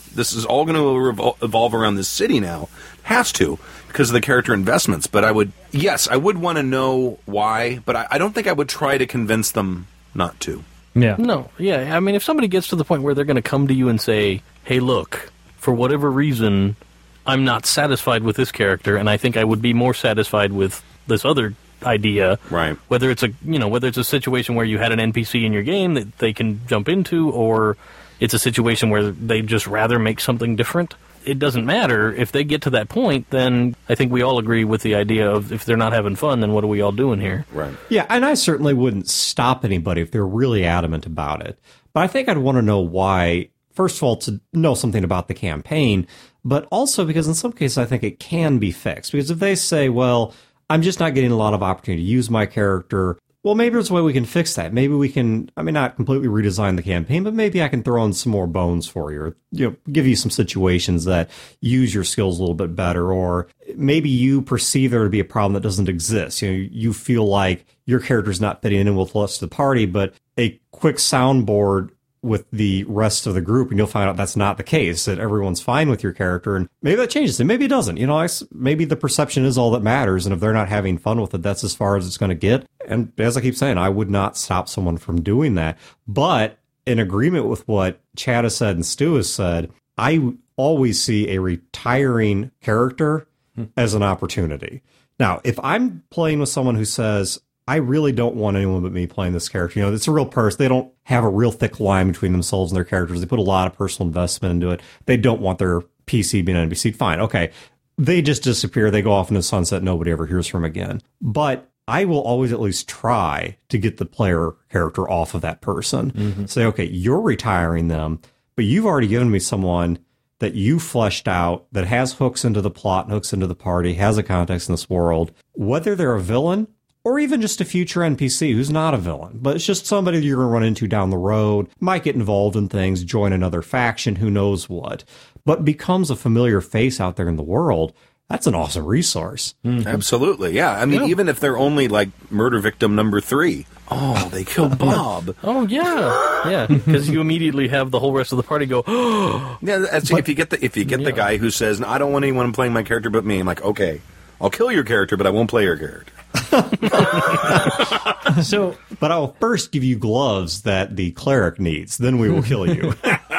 to evolve around this city now. Has to, because of the character investments. But I would want to know why, but I don't think I would try to convince them not to. Yeah. No, yeah. I mean, if somebody gets to the point where they're going to come to you and say, hey, look, for whatever reason, I'm not satisfied with this character, and I think I would be more satisfied with this other idea. Right. Whether it's a situation where you had an NPC in your game that they can jump into, or it's a situation where they'd just rather make something different. It doesn't matter. If they get to that point, then I think we all agree with the idea of if they're not having fun, then what are we all doing here? Right. Yeah, and I certainly wouldn't stop anybody if they're really adamant about it. But I think I'd want to know why, first of all, to know something about the campaign, but also because in some cases I think it can be fixed. Because if they say, well, I'm just not getting a lot of opportunity to use my character, well, maybe there's a way we can fix that. Maybe we can, not completely redesign the campaign, but maybe I can throw in some more bones for you, or give you some situations that use your skills a little bit better, or maybe you perceive there to be a problem that doesn't exist. You feel like your character's not fitting in with the rest of the party, but a quick soundboard with the rest of the group, and you'll find out that's not the case, that everyone's fine with your character, and maybe that changes it, maybe it doesn't. Maybe the perception is all that matters, and if they're not having fun with it, that's as far as it's going to get. And as I keep saying, I would not stop someone from doing that. But in agreement with what Chad has said and Stu has said, I always see a retiring character as an opportunity. Now, if I'm playing with someone who says, I really don't want anyone but me playing this character. It's a real person. They don't have a real thick line between themselves and their characters. They put a lot of personal investment into it. They don't want their PC being NPC'd. Fine. Okay. They just disappear. They go off into the sunset. Nobody ever hears from them again. But I will always at least try to get the player character off of that person. Mm-hmm. Say, okay, you're retiring them, but you've already given me someone that you fleshed out that has hooks into the plot and hooks into the party, has a context in this world, whether they're a villain or even just a future NPC who's not a villain, but it's just somebody you're going to run into down the road, might get involved in things, join another faction, who knows what, but becomes a familiar face out there in the world. That's an awesome resource. Mm-hmm. Absolutely, yeah. Even if they're only like murder victim number 3. Oh, they killed Bob. Oh, yeah. Because you immediately have the whole rest of the party go, oh. Yeah, if you get the guy who says, I don't want anyone playing my character but me, I'm like, okay, I'll kill your character, but I won't play your character. But I'll first give you gloves that the cleric needs, then we will kill you.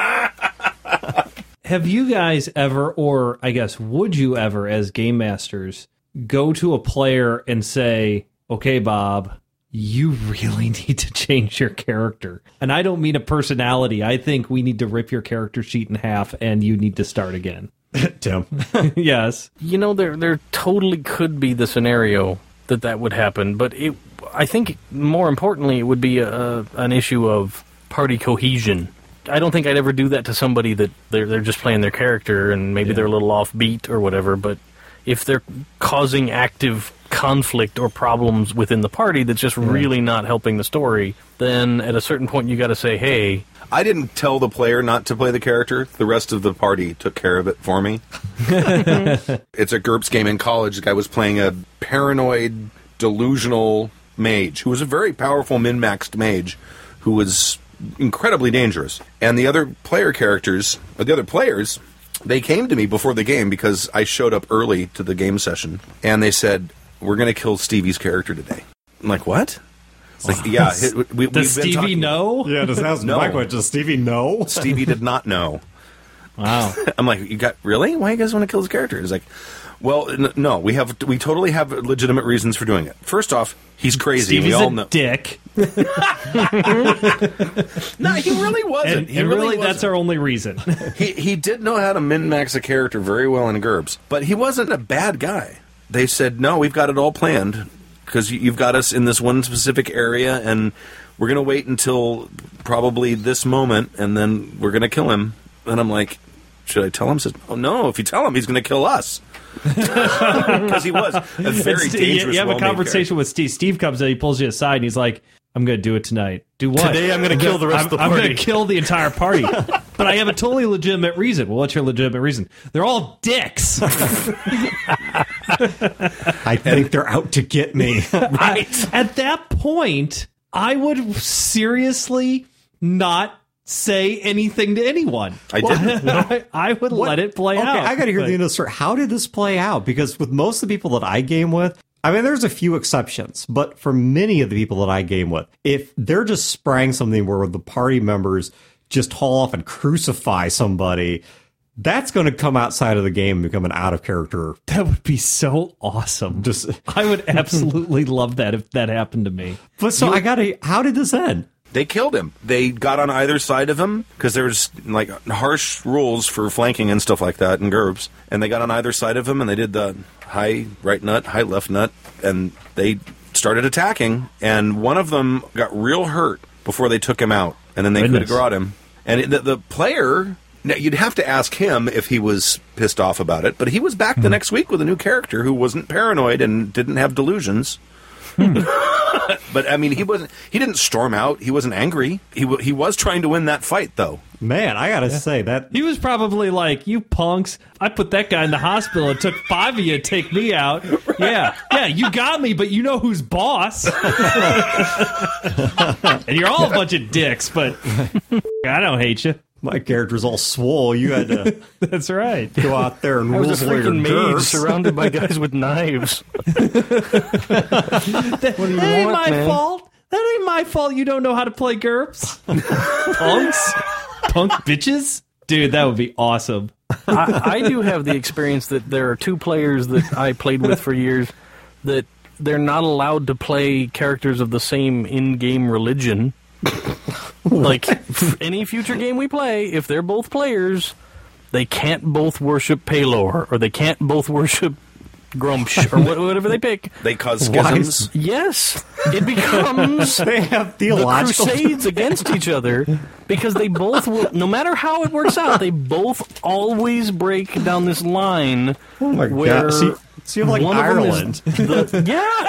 Have you guys ever, or I guess would you ever, as game masters, go to a player and say, okay, Bob, you really need to change your character? And I don't mean a personality. I think we need to rip your character sheet in half and you need to start again. Tim. Yes. There totally could be the scenario that would happen, but I think more importantly, it would be an issue of party cohesion. I don't think I'd ever do that to somebody that they're just playing their character and maybe they're a little offbeat or whatever, but if they're causing active conflict or problems within the party that's just really not helping the story, then at a certain point you got to say, hey... I didn't tell the player not to play the character. The rest of the party took care of it for me. It's a GURPS game in college. The guy was playing a paranoid, delusional mage who was a very powerful min-maxed mage who was incredibly dangerous. And the other player characters, or the other players, they came to me before the game because I showed up early to the game session, and they said, we're going to kill Stevie's character today. I'm like, what? It's like, yeah. Does Stevie know? Yeah, does my question? Does Stevie know? Stevie did not know. Wow. I'm like, really? Why do you guys want to kill his character? He's like, well, no, we totally have legitimate reasons for doing it. First off, he's crazy. Stevie's we all know. Dick. No, he really wasn't. And really that's our only reason. He did know how to min-max a character very well in GURPS, but he wasn't a bad guy. They said, no, we've got it all planned because you've got us in this one specific area, and we're going to wait until probably this moment, and then we're going to kill him. And I'm like, should I tell him? He says, oh, no, if you tell him, he's going to kill us. Because he was a very dangerous, you have a conversation with Steve. Steve comes in, he pulls you aside, and he's like, I'm going to do it tonight. Do what? Today I'm going to kill the rest of the party. I'm going to kill the entire party. But I have a totally legitimate reason. Well, what's your legitimate reason? They're all dicks. I think they're out to get me. Right. At that point, I would seriously not say anything to anyone. I didn't. I would let it play out. Okay, I got to hear the end of the story. How did this play out? Because with most of the people that I game with, I mean, there's a few exceptions, but for many of the people that I game with, if they're just spraying something where the party members just haul off and crucify somebody, that's going to come outside of the game and become an out-of-character. That would be so awesome. I would absolutely love that if that happened to me. But so how did this end? They killed him. They got on either side of him because there's like harsh rules for flanking and stuff like that in GURPS. And they got on either side of him and they did the high right nut, high left nut, and they started attacking. And one of them got real hurt before they took him out. And then they could have got him. And the player, now you'd have to ask him if he was pissed off about it. But he was back the next week with a new character who wasn't paranoid and didn't have delusions. But I mean, he didn't storm out. He wasn't angry. He was trying to win that fight, though. Man, I gotta say that he was probably like, "You punks! I put that guy in the hospital. It took 5 of you to take me out. Right. Yeah, you got me, but you know who's boss. And you're all a bunch of dicks. But I don't hate you. My character's all swole. You had to. That's right. Go out there and I was a freaking mage GURPS. surrounded by guys with knives. That ain't my fault. That ain't my fault. You don't know how to play GURPS, punks, punk bitches. Dude, that would be awesome. I do have the experience that there are two players that I played with for years that they're not allowed to play characters of the same in-game religion. Like, any future game we play, if they're both players, they can't both worship Pelor, or they can't both worship Grumsh, or whatever they pick. They cause schisms. Yes, it becomes They have the theological crusades against each other because they both will, no matter how it works out, they both always break down this line. Oh my where God. So you have like one Ireland. Of them is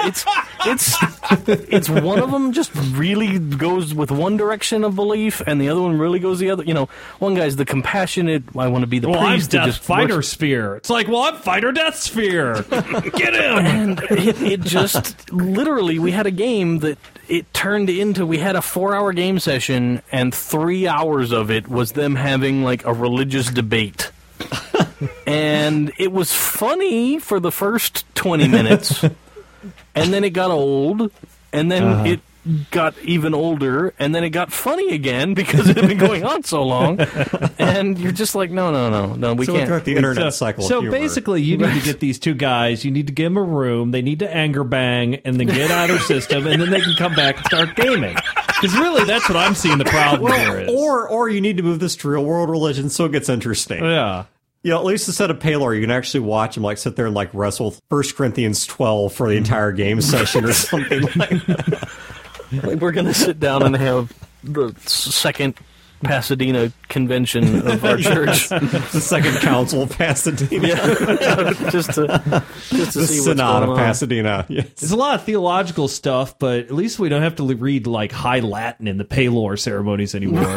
it's one of them just really goes with one direction of belief, and the other one really goes the other. You know, one guy's the compassionate. I want to be the priest. I'm Death Fighter Sphere. It's like, well, I'm Fighter Death Sphere. Get him! And it just literally, we had a game that it turned into. We had a 4-hour game session, and 3 hours of it was them having like a religious debate. And it was funny for the first 20 minutes, and then it got old, and then it got even older, and then it got funny again because it had been going on so long. And you're just like, no, we So can't. we're the internet cycle. So of humor. basically, you need to get these two guys, you need to give them a room, they need to anger bang, and then get out of their system, and then they can come back and start gaming. Because really, that's what I'm seeing the problem here is. Or you need to move this to real world religion so it gets interesting. Yeah. at least instead of Palor, you can actually watch him like sit there and like wrestle 1 Corinthians 12 for the entire game session or something like that. Like we're going to sit down and have the second Pasadena convention of our church. The second council of Pasadena. just to The see what's Synod going of on. Pasadena. Yes. There's a lot of theological stuff, but at least we don't have to read like High Latin in the Palor ceremonies anymore.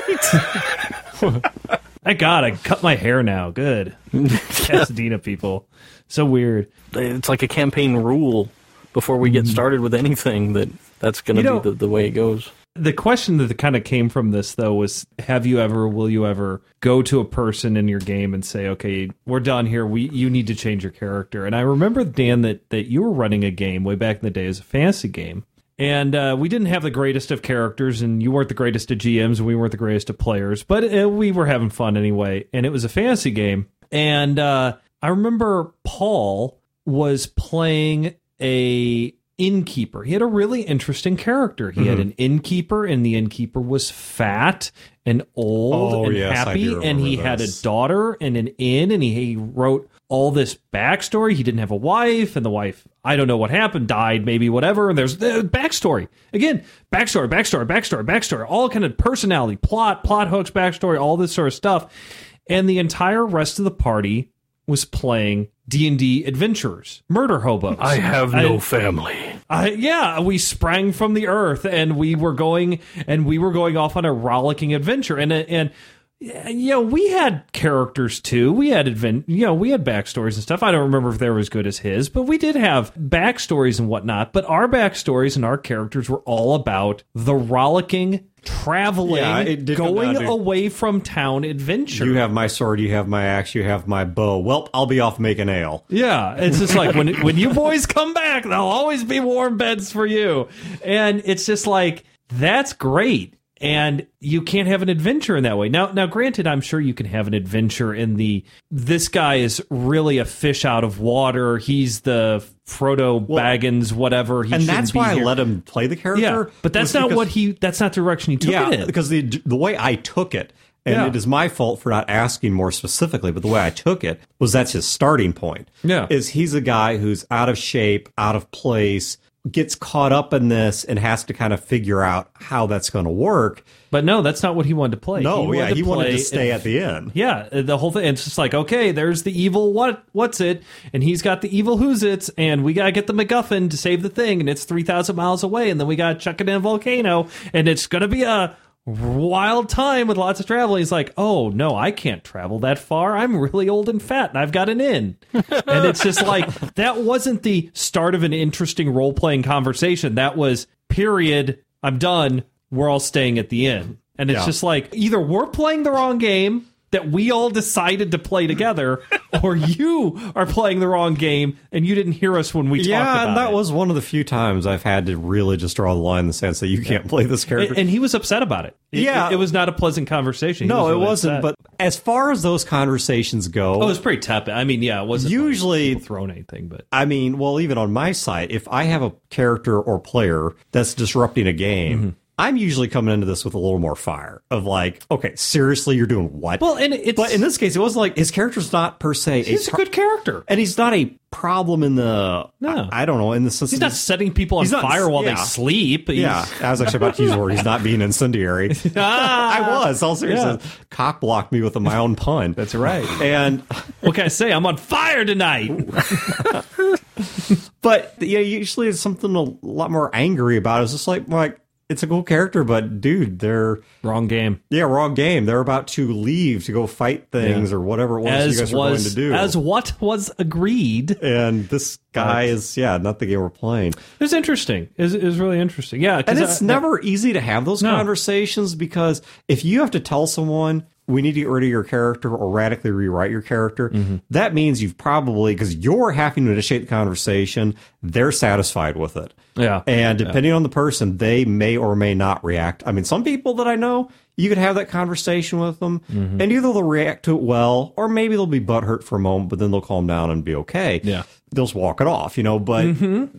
Thank God, I cut my hair now. Good. Pasadena people. So weird. It's like a campaign rule before we get started with anything that's going to be the way it goes. The question that kind of came from this, though, was will you ever go to a person in your game and say, okay, we're done here. You need to change your character. And I remember, Dan, that you were running a game way back in the day as a fantasy game. And we didn't have the greatest of characters, and you weren't the greatest of GMs, and we weren't the greatest of players. But we were having fun anyway. And it was a fantasy game. And I remember Paul was playing a innkeeper. He had a really interesting character. He had an innkeeper, and the innkeeper was fat and old and yes, I happy, do and he remember had a this. daughter and an inn, and he wrote all this backstory. He didn't have a wife, and the wife, I don't know what happened, died, maybe, whatever. And there's the backstory. Again, backstory, all kind of personality, plot hooks, backstory, all this sort of stuff. And the entire rest of the party was playing D&D adventurers, murder hobos. I have no family. We sprang from the earth, and we were going off on a rollicking adventure. And we had characters too. We had we had backstories and stuff. I don't remember if they were as good as his, but we did have backstories and whatnot. But our backstories and our characters were all about the rollicking, traveling, it did come going down to- away from town adventure. You have my sword, you have my axe, you have my bow. Well, I'll be off making ale. Yeah, it's just like when you boys come back, there'll always be warm beds for you. And it's just like, that's great. And you can't have an adventure in that way. Now, granted, I'm sure you can have an adventure in this guy is really a fish out of water. He's the Frodo Baggins, whatever. And that's why I let him play the character. Yeah, but that's not that's not the direction he took it in. Because the way I took it, and it is my fault for not asking more specifically, but the way I took it was that's his starting point. Yeah. Is he's a guy who's out of shape, out of place, gets caught up in this and has to kind of figure out how that's going to work. But no, that's not what he wanted to play. He wanted to stay play at the end. Yeah, the whole thing. It's just like, okay, there's the evil what's it, and he's got the evil who's it, and we gotta get the MacGuffin to save the thing, and it's 3,000 miles away, and then we gotta chuck it in a volcano, and it's gonna be a wild time with lots of travel. He's like, oh no, I can't travel that far. I'm really old and fat, and I've got an inn. And it's just like, that wasn't the start of an interesting role playing conversation. That was period. I'm done. We're all staying at the inn. And it's just like, either we're playing the wrong game that we all decided to play together, or you are playing the wrong game and you didn't hear us when we talked about it. Yeah, and that was one of the few times I've had to really just draw the line in the sense that you can't play this character. And he was upset about it. It was not a pleasant conversation. He No, was it really wasn't. upset. But as far as those conversations go, it was pretty tepid. I mean, it wasn't usually like throwing anything, but I mean, well, even on my side, if I have a character or player that's disrupting a game, I'm usually coming into this with a little more fire of like, okay, seriously, you're doing what? Well, but in this case, it wasn't like his character's not per se. He's a good character. And he's not a problem in the, No. I don't know, in the sense He's that not setting people on he's not- fire while yeah. they sleep. Yeah, I was actually about to use the word. He's not being incendiary. I was. All seriousness. Cock blocked me with my own pun. That's right. And What can I say? I'm on fire tonight. but yeah, usually it's something a lot more angry about. It's just like it's a cool character, but dude, they're Wrong game. wrong game. They're about to leave to go fight things or whatever it was you guys were going to do. As what was agreed. And this guy is not the game we're playing. It was interesting. It was really interesting. Yeah. 'cause And it's never easy to have those conversations because if you have to tell someone we need to get rid of your character or radically rewrite your character, that means you've probably, because you're having to initiate the conversation, they're satisfied with it. Yeah. And depending on the person, they may or may not react. I mean, some people that I know, you could have that conversation with them, and either they'll react to it well, or maybe they'll be butthurt for a moment, but then they'll calm down and be okay. Yeah. They'll just walk it off, but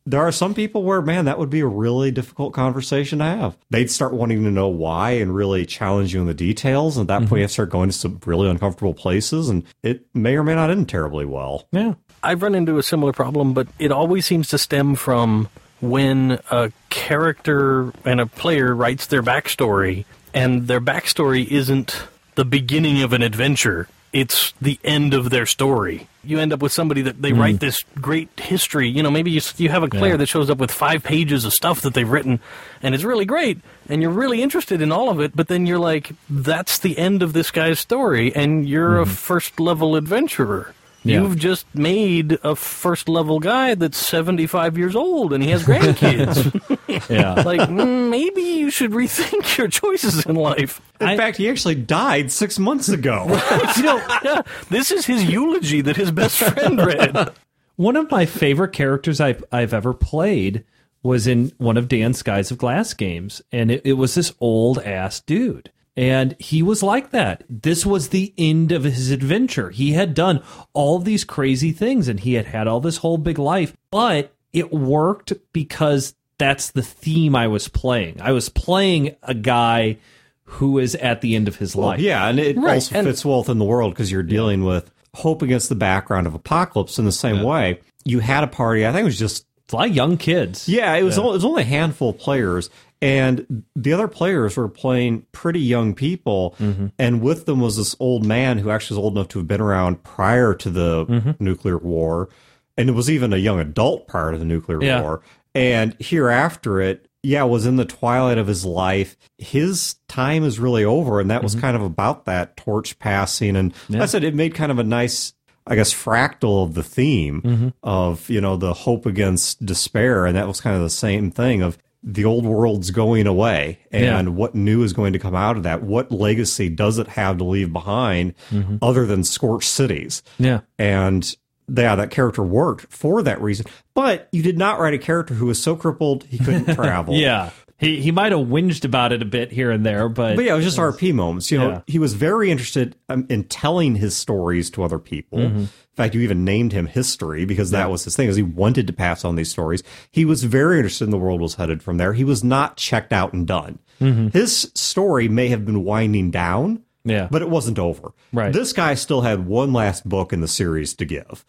there are some people where, man, that would be a really difficult conversation to have. They'd start wanting to know why and really challenge you in the details. And at that point, you have to start going to some really uncomfortable places, and it may or may not end terribly well. Yeah. I've run into a similar problem, but it always seems to stem from when a character and a player writes their backstory, and their backstory isn't the beginning of an adventure. It's the end of their story. You end up with somebody that they write this great history. You know, maybe you have a player that shows up with 5 pages of stuff that they've written, and it's really great, and you're really interested in all of it, but then you're like, that's the end of this guy's story, and you're a first-level adventurer. Yeah. You've just made a first-level guy that's 75 years old, and he has grandkids. Yeah. Like, maybe you should rethink your choices in life. In fact, he actually died 6 months ago. Yeah, this is his eulogy that his best friend read. One of my favorite characters I've ever played was in one of Dan Skies of Glass games, and it was this old-ass dude. And he was like that. This was the end of his adventure. He had done all these crazy things, and he had all this whole big life. But it worked because that's the theme I was playing. I was playing a guy who is at the end of his life. Yeah, and it Right, also and- fits well within the world because you're dealing with hope against the background of apocalypse in the same way. You had a party, I think it was just... It's a lot of young kids. Yeah, it was only a handful of players, and the other players were playing pretty young people, and with them was this old man who actually was old enough to have been around prior to the nuclear war, and it was even a young adult prior to the nuclear war. And hereafter it, was in the twilight of his life. His time is really over, and that was kind of about that torch passing. And I said it made kind of a nice, I guess, fractal of the theme of, the hope against despair. And that was kind of the same thing of the old world's going away and what new is going to come out of that. What legacy does it have to leave behind other than scorched cities? Yeah. And that character worked for that reason. But you did not write a character who was so crippled he couldn't travel. Yeah. He might have whinged about it a bit here and there, but yeah, it was just RP moments. He was very interested in telling his stories to other people. In fact, you even named him History because that was his thing, is he wanted to pass on these stories. He was very interested in the world was headed from there. He was not checked out and done. His story may have been winding down, but it wasn't over. Right. This guy still had one last book in the series to give,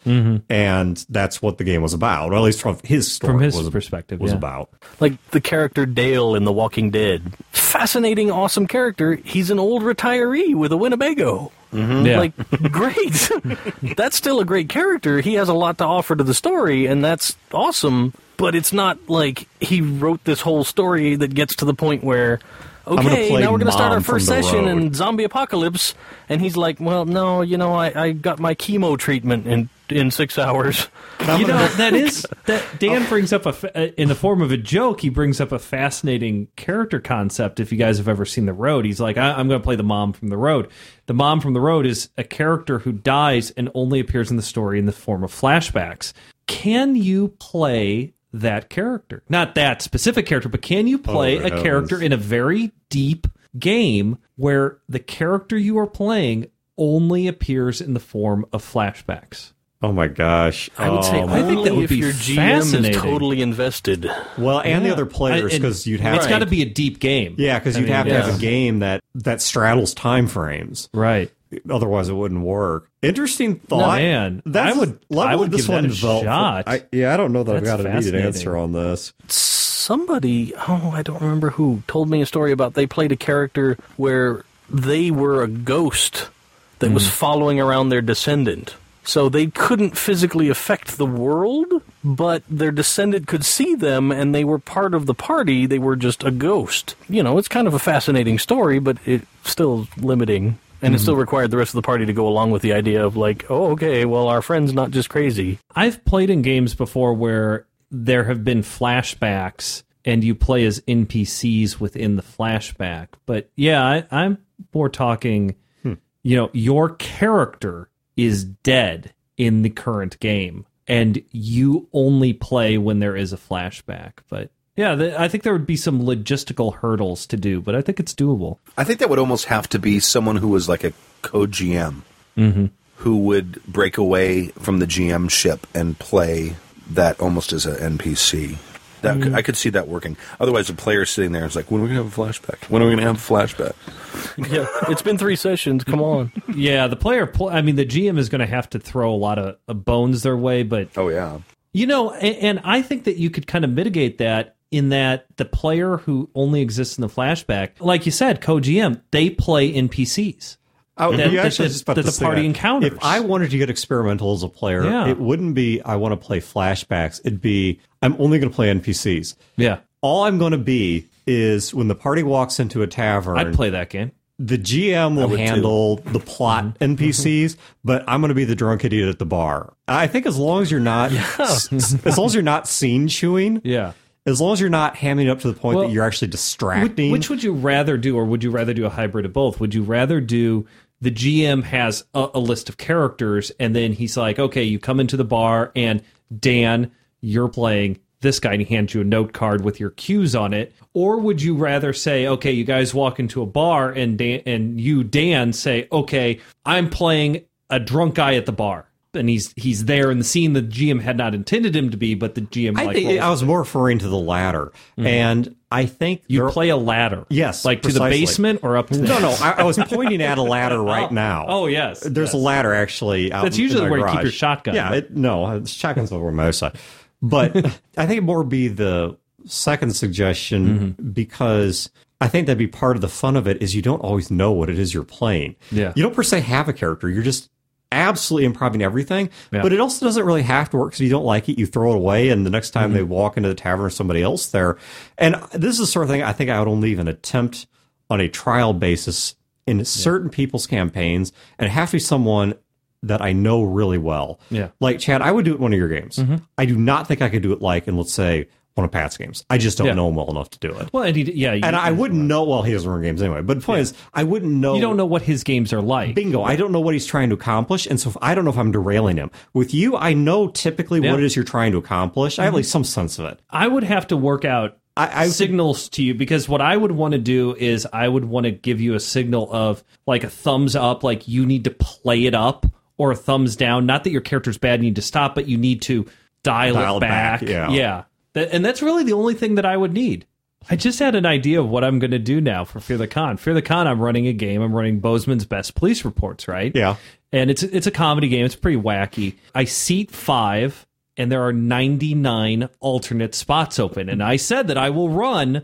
and that's what the game was about, or at least from his story, from his perspective, was about. Like the character Dale in The Walking Dead. Fascinating, awesome character. He's an old retiree with a Winnebago. Yeah. Like, great. That's still a great character. He has a lot to offer to the story, and that's awesome. But it's not like he wrote this whole story that gets to the point where, okay, now we're going to start our first session in zombie apocalypse. And he's like, well, no, I got my chemo treatment in 6 hours. That Dan brings up in the form of a joke. He brings up a fascinating character concept. If you guys have ever seen The Road, he's like, I'm going to play the mom from The Road. The mom from The Road is a character who dies and only appears in the story in the form of flashbacks. Can you play that character? Not that specific character, but can you play a character in a very deep game where the character you are playing only appears in the form of flashbacks? Oh my gosh! I would say I think that would if be your GM fascinating. is totally invested. Well, and the other players, because you'd have it's got to be a deep game. Yeah, because you'd have to have a game that straddles time frames. Right. Otherwise, it wouldn't work. Interesting thought. No, man, I would give that a shot. I don't know that I've got an immediate fascinating. answer on this. Somebody, I don't remember who, told me a story about they played a character where they were a ghost that was following around their descendant. So they couldn't physically affect the world, but their descendant could see them, and they were part of the party. They were just a ghost. It's kind of a fascinating story, but it's still limiting. And it still required the rest of the party to go along with the idea of like, oh, okay, well, our friend's not just crazy. I've played in games before where there have been flashbacks and you play as NPCs within the flashback. But yeah, I'm more talking, your character is dead in the current game and you only play when there is a flashback. But yeah, I think there would be some logistical hurdles to do, but I think it's doable. I think that would almost have to be someone who was like a co-GM who would break away from the GM ship and play that almost as an NPC. That I could see that working. Otherwise, the player's sitting there and it's like, when are we going to have a flashback? When are we going to have a flashback? Yeah, it's been 3 sessions. Come on. Yeah, the the GM is going to have to throw a lot of bones their way, but Oh, yeah. and I think that you could kind of mitigate that in that the player who only exists in the flashback, like you said, co-GM, they play NPCs. That the party encounters. If I wanted to get experimental as a player, it wouldn't be I want to play flashbacks. It'd be I'm only going to play NPCs. Yeah. All I'm going to be is when the party walks into a tavern. I'd play that game. The GM will handle the plot NPCs, but I'm going to be the drunk idiot at the bar. I think as long as you're not, as long as you're not scene chewing, as long as you're not hamming it up to the point that you're actually distracting. Which would you rather do, or would you rather do a hybrid of both? Would you rather do the GM has a list of characters, and then he's like, okay, you come into the bar, and Dan, you're playing this guy, and he hands you a note card with your cues on it? Or would you rather say, okay, you guys walk into a bar, and Dan, say, okay, I'm playing a drunk guy at the bar. And he's there in the scene the GM had not intended him to be, but the GM I was more referring to the latter, and I think you play a ladder. Yes, like precisely. to the basement or up to the No. I was pointing at a ladder right now. Oh yes, there's a ladder actually. Out That's usually in my where garage. you keep your shotgun. Yeah, the shotgun's over on my other side, but I think it more be the second suggestion because I think that'd be part of the fun of it is you don't always know what it is you're playing. Yeah, you don't per se have a character. You're just absolutely improving everything, but it also doesn't really have to work. So you don't like it, you throw it away, and the next time they walk into the tavern, there's somebody else there. And this is the sort of thing I think I would only even attempt on a trial basis in certain people's campaigns, and it has to be someone that I know really well. Yeah, like Chad, I would do it in one of your games. I do not think I could do it like in, let's say, one of Pat's games. I just don't know him well enough to do it. Well, and I wouldn't know. Well, he doesn't run games anyway. But the point is, I wouldn't know. You don't know what his games are like. Bingo. I don't know what he's trying to accomplish, and so I don't know if I'm derailing him. With you, I know typically what it is you're trying to accomplish. I have at least some sense of it. I would have to work out signals to you, because what I would want to do is I would want to give you a signal of like a thumbs up, like you need to play it up, or a thumbs down. Not that your character's bad, you need to stop, but you need to dial it back. Yeah. And that's really the only thing that I would need. I just had an idea of what I'm going to do now for Fear the Con. Fear the Con, I'm running a game. I'm running Bozeman's Best Police Reports, right? Yeah. And it's a comedy game. It's pretty wacky. I seat 5, and there are 99 alternate spots open. And I said that I will run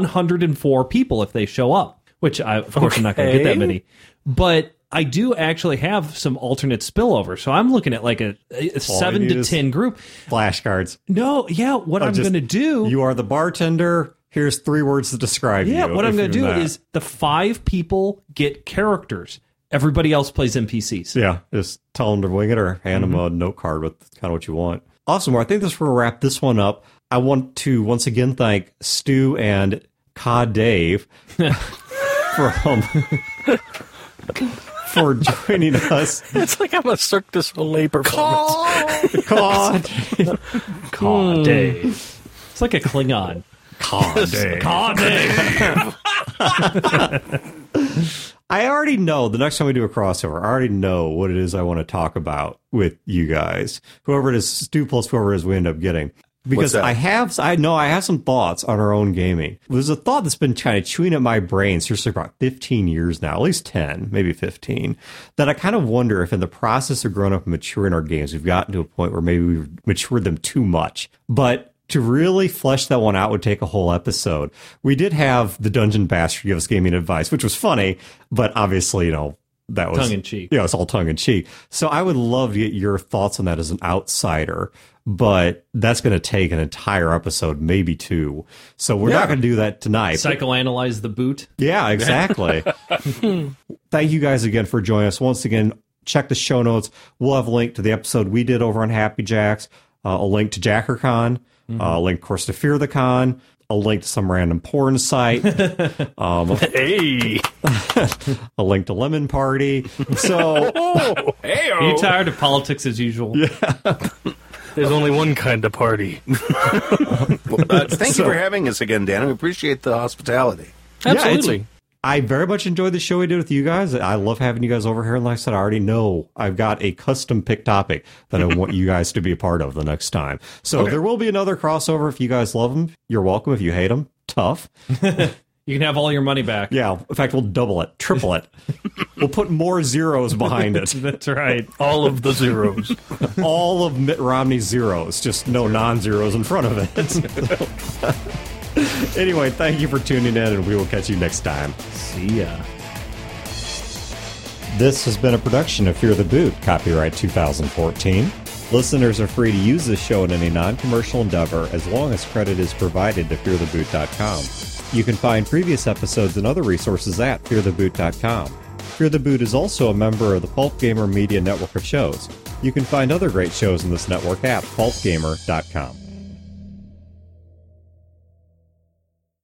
104 people if they show up, which of course I'm not going to get that many. But I do actually have some alternate spillover. So I'm looking at like a 7 to 10 group. Flashcards. No, what I'm going to do. You are the bartender. Here's 3 words to describe you. Yeah, what I'm going to do is the 5 people get characters. Everybody else plays NPCs. Yeah, just tell them to wing it or hand them a note card with kind of what you want. Awesome. Well, I think that's where we'll wrap this one up. I want to once again thank Stu and Dave for joining us. It's like I'm a Cirque du Soleil performance. Dave. It's like a Klingon. Dave. I already know the next time we do a crossover, I already know what it is I want to talk about with you guys. Whoever it is, Stu plus whoever it is we end up getting. Because I have some thoughts on our own gaming. There's a thought that's been kind of chewing at my brain seriously for about 15 years now, at least 10, maybe 15, that I kind of wonder if in the process of growing up and maturing our games, we've gotten to a point where maybe we've matured them too much. But to really flesh that one out would take a whole episode. We did have the Dungeon Bastard give us gaming advice, which was funny, but obviously, that was tongue-in-cheek. Yeah, it's all tongue-in-cheek. So I would love to get your thoughts on that as an outsider, but that's going to take an entire episode, maybe 2. So we're not going to do that tonight. Psychoanalyze the boot. Yeah, exactly. Thank you guys again for joining us. Once again, check the show notes. We'll have a link to the episode we did over on Happy Jacks, a link to JackerCon, a link, of course, to Fear the Con, a link to some random porn site, a link to Lemon Party. So, are you tired of politics as usual? Yeah. There's only one kind of party. Thank you for having us again, Dan. We appreciate the hospitality. Absolutely. I very much enjoyed the show we did with you guys. I love having you guys over here. And like I said, I already know I've got a custom pick topic that I want you guys to be a part of the next time. So there will be another crossover. If you guys love them, you're welcome. If you hate them, tough. You can have all your money back. Yeah. In fact, we'll double it, triple it. We'll put more zeros behind it. That's right. All of the zeros. All of Mitt Romney's zeros, just no non-zeros in front of it. Anyway, thank you for tuning in, and we will catch you next time. See ya. This has been a production of Fear the Boot, copyright 2014. Listeners are free to use this show in any non-commercial endeavor as long as credit is provided to feartheboot.com. You can find previous episodes and other resources at feartheboot.com. Fear the Boot is also a member of the Pulp Gamer Media network of shows. You can find other great shows in this network at pulpgamer.com.